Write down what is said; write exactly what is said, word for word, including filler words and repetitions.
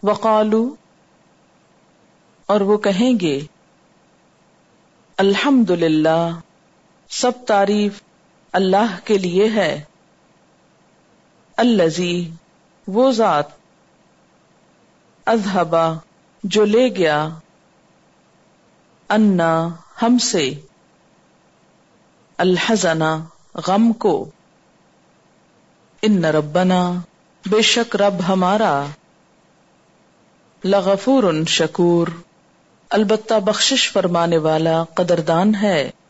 वक़ालू, और वो कहेंगे, अल्हम्दुलिल्लाह, सब तारीफ अल्लाह के लिए है। अल्लज़ी, वो जात, अज़हबा, जो ले गया, अन्ना, हमसे, अलहज़ना, गम को, इन्न रब्बना, बेशक रब हमारा, लगफूरुन शकूर, अलबत्ता बख्शिश फरमाने वाला, कदरदान है।